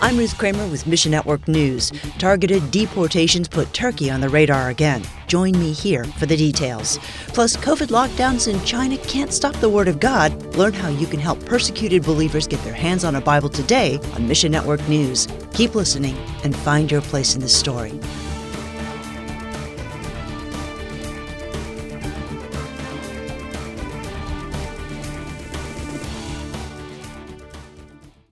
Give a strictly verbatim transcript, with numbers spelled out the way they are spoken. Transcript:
I'm Ruth Kramer with Mission Network News. Targeted deportations put Turkey on the radar again. Join me here for the details. Plus, COVID lockdowns in China can't stop the Word of God. Learn how you can help persecuted believers get their hands on a Bible today on Mission Network News. Keep listening and find your place in the story.